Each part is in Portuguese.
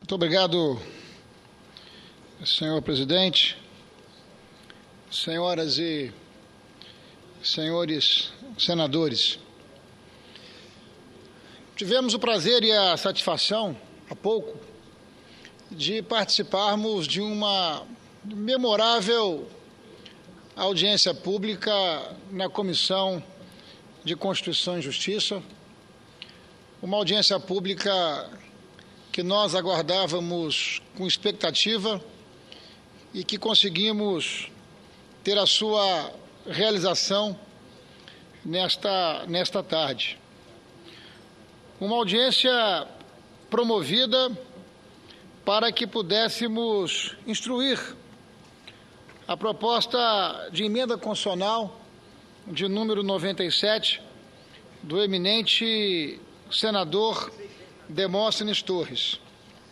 Muito obrigado, senhor presidente, senhoras e senhores senadores. Tivemos o prazer e a satisfação, há pouco, de participarmos de uma memorável audiência pública na Comissão de Constituição e Justiça, uma audiência pública que nós aguardávamos com expectativa e que conseguimos ter a sua realização nesta tarde. Uma audiência promovida para que pudéssemos instruir a proposta de emenda constitucional de número 97 do eminente senador Demóstenes Torres.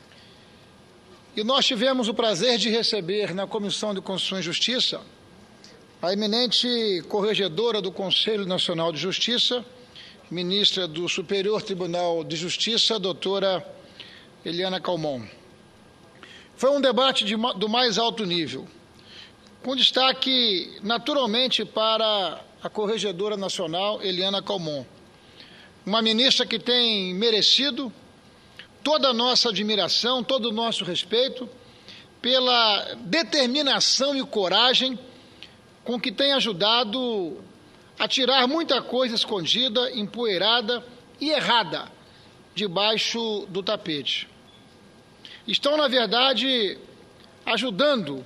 E nós tivemos o prazer de receber na Comissão de Constituição e Justiça a eminente corregedora do Conselho Nacional de Justiça, ministra do Superior Tribunal de Justiça, doutora Eliana Calmon. Foi um debate do mais alto nível, com destaque, naturalmente, para a Corregedora Nacional, Eliana Calmon, uma ministra que tem merecido toda a nossa admiração, todo o nosso respeito, pela determinação e coragem com que tem ajudado a tirar muita coisa escondida, empoeirada e errada debaixo do tapete. Está, na verdade, ajudando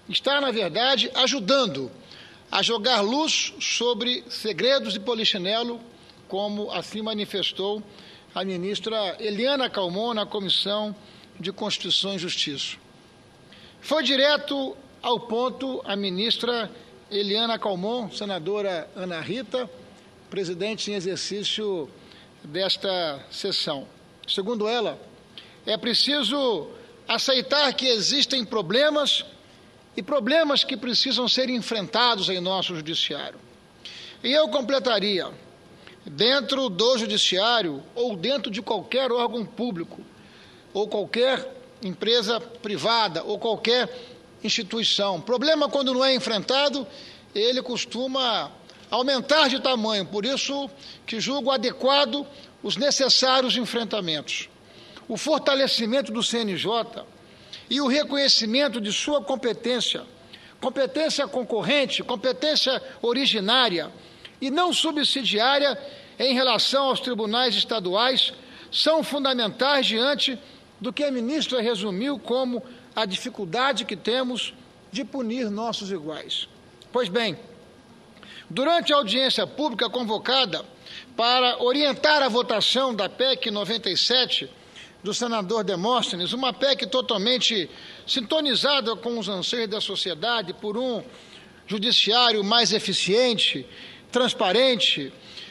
a jogar luz sobre segredos de polichinelo, como assim manifestou a ministra Eliana Calmon na Comissão de Constituição e Justiça. Foi direto ao ponto a ministra Eliana Calmon, senadora Ana Rita, presidente em exercício desta sessão. Segundo ela, é preciso aceitar que existem problemas e problemas que precisam ser enfrentados em nosso judiciário. E eu completaria, dentro do judiciário ou dentro de qualquer órgão público, ou qualquer empresa privada, ou qualquer instituição. Problema, quando não é enfrentado, ele costuma aumentar de tamanho, por isso que julgo adequado os necessários enfrentamentos. O fortalecimento do CNJ e o reconhecimento de sua competência concorrente, competência originária e não subsidiária em relação aos tribunais estaduais, são fundamentais diante do que a ministra resumiu como a dificuldade que temos de punir nossos iguais. Pois bem, durante a audiência pública convocada para orientar a votação da PEC 97 do senador Demóstenes, uma PEC totalmente sintonizada com os anseios da sociedade por um judiciário mais eficiente, transparente,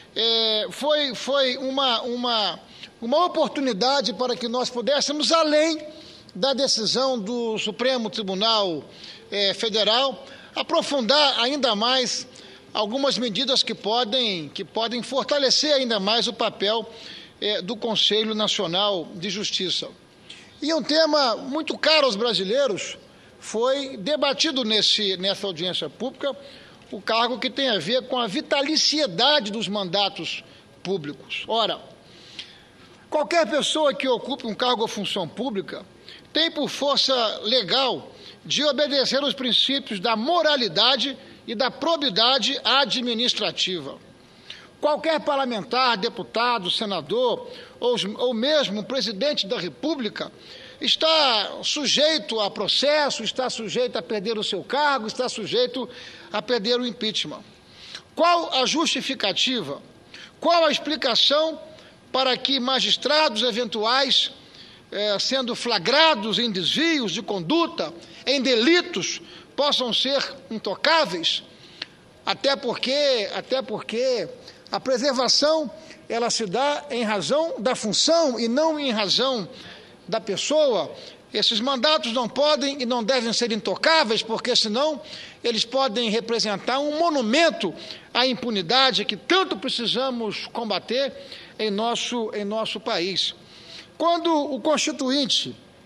foi uma oportunidade para que nós pudéssemos, além da decisão do Supremo Tribunal Federal, aprofundar ainda mais algumas medidas que podem fortalecer ainda mais o papel do Conselho Nacional de Justiça. E um tema muito caro aos brasileiros foi debatido nessa audiência pública, o cargo que tem a ver com a vitaliciedade dos mandatos públicos. Ora, qualquer pessoa que ocupe um cargo ou função pública tem por força legal de obedecer os princípios da moralidade e da probidade administrativa. Qualquer parlamentar, deputado, senador ou mesmo presidente da República está sujeito a processo, está sujeito a perder o seu cargo, está sujeito a perder o impeachment. Qual a justificativa? Qual a explicação para que magistrados eventuais, sendo flagrados em desvios de conduta, em delitos, possam ser intocáveis? Até porque a preservação ela se dá em razão da função e não em razão da pessoa. Esses mandatos não podem e não devem ser intocáveis, porque senão eles podem representar um monumento à impunidade que tanto precisamos combater em nosso país. Quando o Constituinte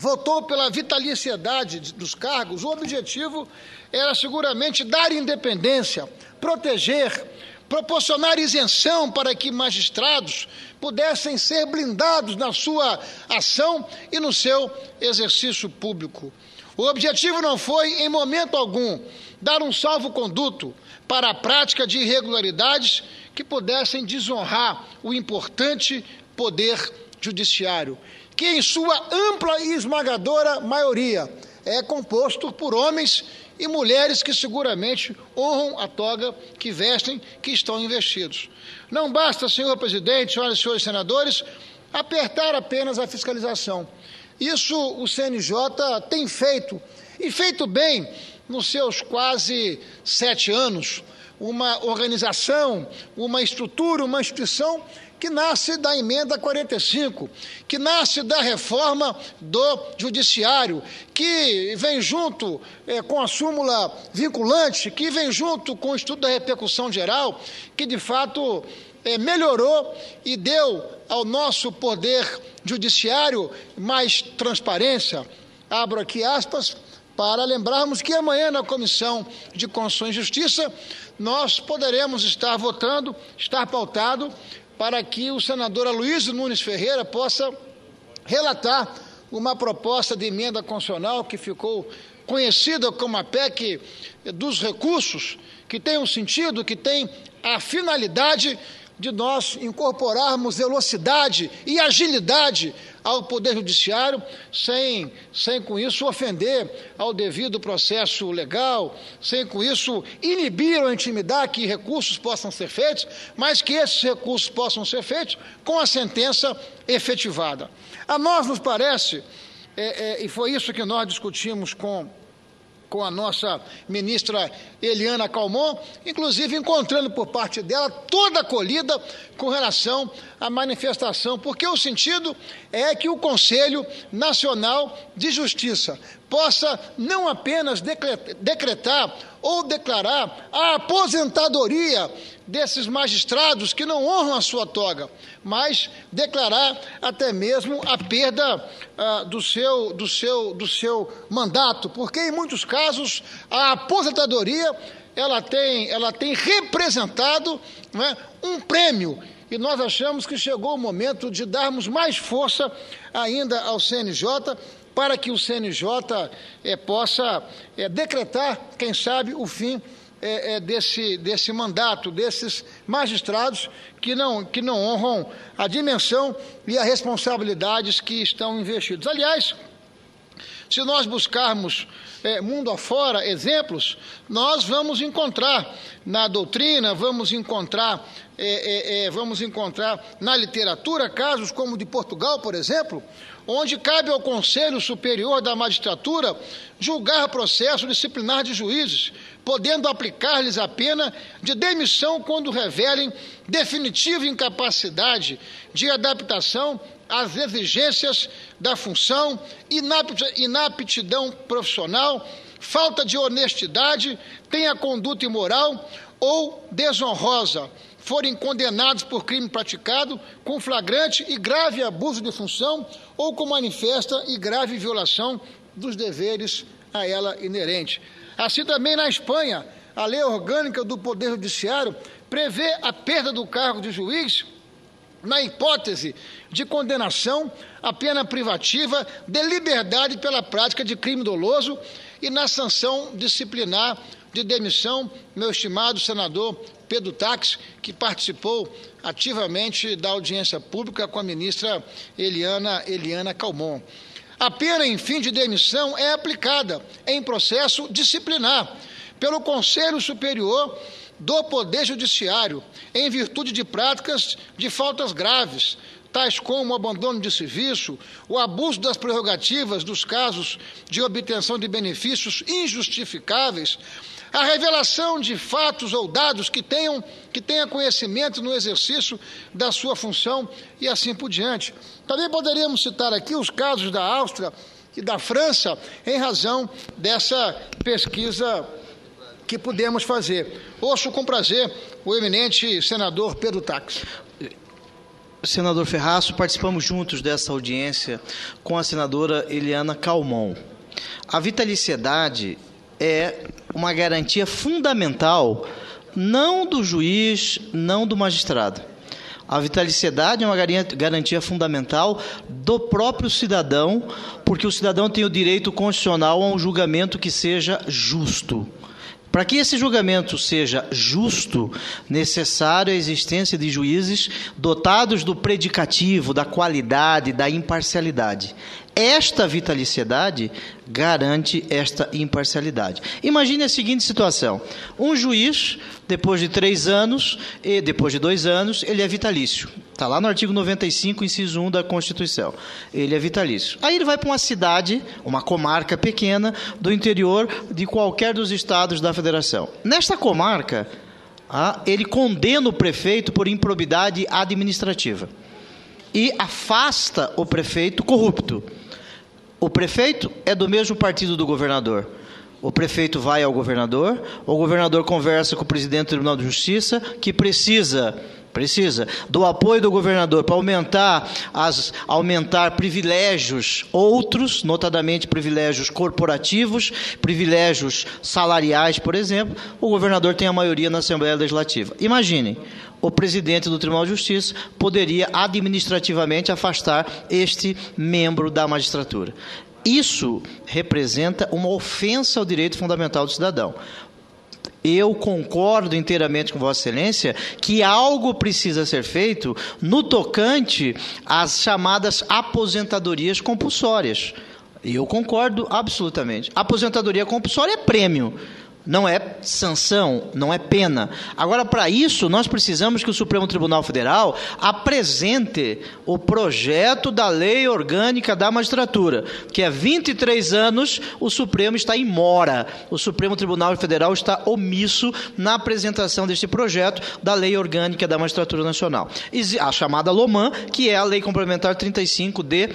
votou pela vitaliciedade dos cargos, o objetivo era seguramente dar independência, proteger, proporcionar isenção para que magistrados pudessem ser blindados na sua ação e no seu exercício público. O objetivo não foi, em momento algum, dar um salvo-conduto para a prática de irregularidades que pudessem desonrar o importante poder judiciário, que em sua ampla e esmagadora maioria é composto por homens e mulheres que seguramente honram a toga que vestem, que estão investidos. Não basta, senhor presidente, senhoras e senhores senadores, apertar apenas a fiscalização. Isso o CNJ tem feito, e feito bem, nos seus quase 7 anos, uma organização, uma estrutura, uma instituição que nasce da emenda 45, que nasce da reforma do judiciário, que vem junto com a súmula vinculante, que vem junto com o estudo da repercussão geral, que de fato melhorou e deu ao nosso poder judiciário mais transparência. Abro aqui aspas, para lembrarmos que amanhã na Comissão de Constituição e Justiça nós poderemos estar votando, estar pautado, para que o senador Aloysio Nunes Ferreira possa relatar uma proposta de emenda constitucional que ficou conhecida como a PEC dos recursos, que tem um sentido, que tem a finalidade de nós incorporarmos velocidade e agilidade ao Poder Judiciário, sem com isso ofender ao devido processo legal, sem com isso inibir ou intimidar que recursos possam ser feitos, mas que esses recursos possam ser feitos com a sentença efetivada. A nós nos parece, e foi isso que nós discutimos com a nossa ministra Eliana Calmon, inclusive encontrando por parte dela toda acolhida com relação à manifestação, porque o sentido é que o Conselho Nacional de Justiça possa não apenas decretar ou declarar a aposentadoria desses magistrados que não honram a sua toga, mas declarar até mesmo a perda do seu mandato, porque em muitos casos a aposentadoria ela tem representado, né, um prêmio, e nós achamos que chegou o momento de darmos mais força ainda ao CNJ, para que o CNJ possa decretar, quem sabe, o fim desse mandato, desses magistrados que não honram a dimensão e as responsabilidades que estão investidos. Aliás, se nós buscarmos mundo afora exemplos, nós vamos encontrar na doutrina, vamos encontrar na literatura casos como o de Portugal, por exemplo, onde cabe ao Conselho Superior da Magistratura julgar processo disciplinar de juízes, podendo aplicar-lhes a pena de demissão quando revelem definitiva incapacidade de adaptação às exigências da função, inaptidão profissional, falta de honestidade, tenha conduta imoral ou desonrosa, forem condenados por crime praticado com flagrante e grave abuso de função ou com manifesta e grave violação dos deveres a ela inerente. Assim também na Espanha, a lei orgânica do Poder Judiciário prevê a perda do cargo de juiz na hipótese de condenação à pena privativa de liberdade pela prática de crime doloso e na sanção disciplinar de demissão, meu estimado senador Pedro Taques, que participou ativamente da audiência pública com a ministra Eliana Calmon. A pena em fim de demissão é aplicada em processo disciplinar pelo Conselho Superior do Poder Judiciário, em virtude de práticas de faltas graves, tais como o abandono de serviço, o abuso das prerrogativas dos casos de obtenção de benefícios injustificáveis, a revelação de fatos ou dados que tenha conhecimento no exercício da sua função e assim por diante. Também poderíamos citar aqui os casos da Áustria e da França, em razão dessa pesquisa que pudemos fazer. Ouço com prazer o eminente senador Pedro Taques. Senador Ferraço, participamos juntos dessa audiência com a senadora Eliana Calmon. A vitaliciedade é uma garantia fundamental, não do juiz, não do magistrado. A vitaliciedade é uma garantia fundamental do próprio cidadão, porque o cidadão tem o direito constitucional a um julgamento que seja justo. Para que esse julgamento seja justo, necessária a existência de juízes dotados do predicativo, da qualidade, da imparcialidade. Esta vitaliciedade garante esta imparcialidade. Imagine a seguinte situação: um juiz, depois de 3 anos, e depois de 2 anos, ele é vitalício. Está lá no artigo 95, inciso 1 da Constituição. Ele é vitalício. Aí ele vai para uma cidade, uma comarca pequena, do interior de qualquer dos estados da federação. Nesta comarca, ele condena o prefeito por improbidade administrativa e afasta o prefeito corrupto. O prefeito é do mesmo partido do governador. O prefeito vai ao governador, o governador conversa com o presidente do Tribunal de Justiça, que precisa do apoio do governador para aumentar privilégios outros, notadamente privilégios corporativos, privilégios salariais, por exemplo. O governador tem a maioria na Assembleia Legislativa. Imaginem, o presidente do Tribunal de Justiça poderia administrativamente afastar este membro da magistratura. Isso representa uma ofensa ao direito fundamental do cidadão. Eu concordo inteiramente com Vossa Excelência que algo precisa ser feito no tocante às chamadas aposentadorias compulsórias. E eu concordo absolutamente. Aposentadoria compulsória é prêmio, não é sanção, não é pena. Agora, para isso, nós precisamos que o Supremo Tribunal Federal apresente o projeto da lei orgânica da magistratura, que há 23 anos o Supremo está em mora. O Supremo Tribunal Federal está omisso na apresentação deste projeto da lei orgânica da magistratura nacional. A chamada LOMAN, que é a lei complementar 35 de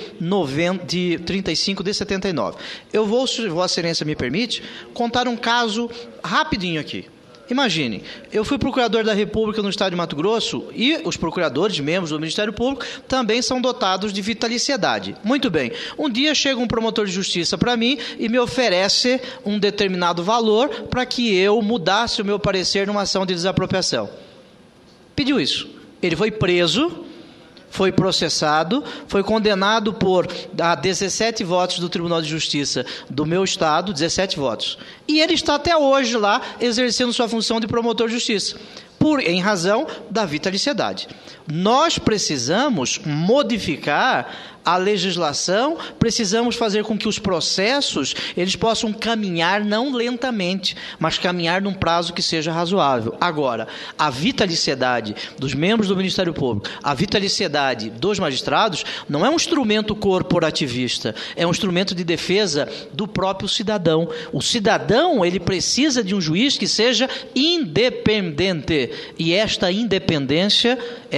79. Eu vou, se Vossa Excelência me permite, contar um caso rapidinho aqui. Imagine, eu fui procurador da República no estado de Mato Grosso e os procuradores, membros do Ministério Público, também são dotados de vitaliciedade. Muito bem, um dia chega um promotor de justiça para mim e me oferece um determinado valor para que eu mudasse o meu parecer numa ação de desapropriação. Pediu isso. Ele foi preso, foi processado, foi condenado por 17 votos do Tribunal de Justiça do meu estado, 17 votos. E ele está até hoje lá exercendo sua função de promotor de justiça, em razão da vitaliciedade. Nós precisamos modificar a legislação, precisamos fazer com que os processos eles possam caminhar não lentamente, mas caminhar num prazo que seja razoável. Agora, a vitaliciedade dos membros do Ministério Público, a vitaliciedade dos magistrados, não é um instrumento corporativista, é um instrumento de defesa do próprio cidadão. O cidadão, ele precisa de um juiz que seja independente, e esta independência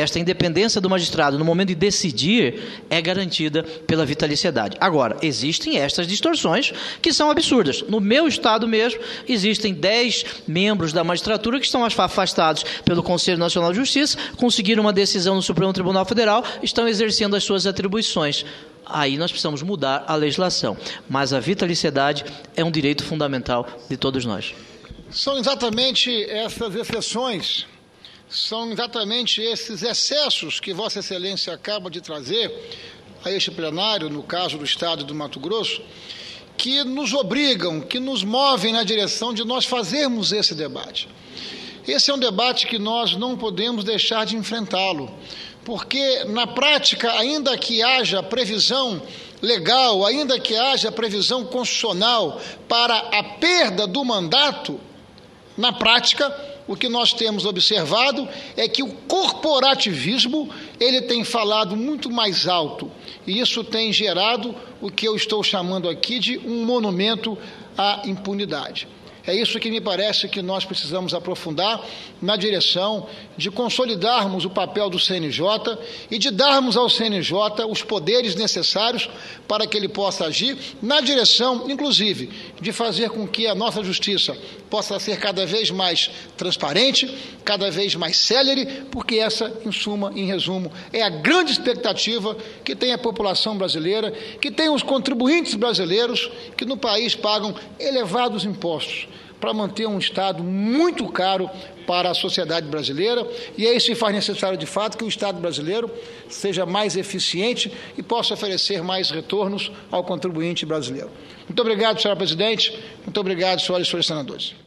do magistrado no momento de decidir é garantida pela vitaliciedade. Agora, existem estas distorções que são absurdas. No meu estado mesmo, existem 10 membros da magistratura que estão afastados pelo Conselho Nacional de Justiça, conseguiram uma decisão no Supremo Tribunal Federal, estão exercendo as suas atribuições. Aí nós precisamos mudar a legislação. Mas a vitaliciedade é um direito fundamental de todos nós. São exatamente essas exceções, são exatamente esses excessos que Vossa Excelência acaba de trazer a este plenário, no caso do Estado do Mato Grosso, que nos obrigam, que nos movem na direção de nós fazermos esse debate. Esse é um debate que nós não podemos deixar de enfrentá-lo, porque, na prática, ainda que haja previsão legal, ainda que haja previsão constitucional para a perda do mandato, na prática, o que nós temos observado é que o corporativismo ele tem falado muito mais alto, e isso tem gerado o que eu estou chamando aqui de um monumento à impunidade. É isso que me parece que nós precisamos aprofundar na direção de consolidarmos o papel do CNJ e de darmos ao CNJ os poderes necessários para que ele possa agir na direção, inclusive, de fazer com que a nossa justiça possa ser cada vez mais transparente, cada vez mais célere, porque essa, em suma, em resumo, é a grande expectativa que tem a população brasileira, que tem os contribuintes brasileiros, que no país pagam elevados impostos para manter um Estado muito caro para a sociedade brasileira, e é isso que faz necessário, de fato, que o Estado brasileiro seja mais eficiente e possa oferecer mais retornos ao contribuinte brasileiro. Muito obrigado, senhora presidente. Muito obrigado, senhoras e senhores senadores.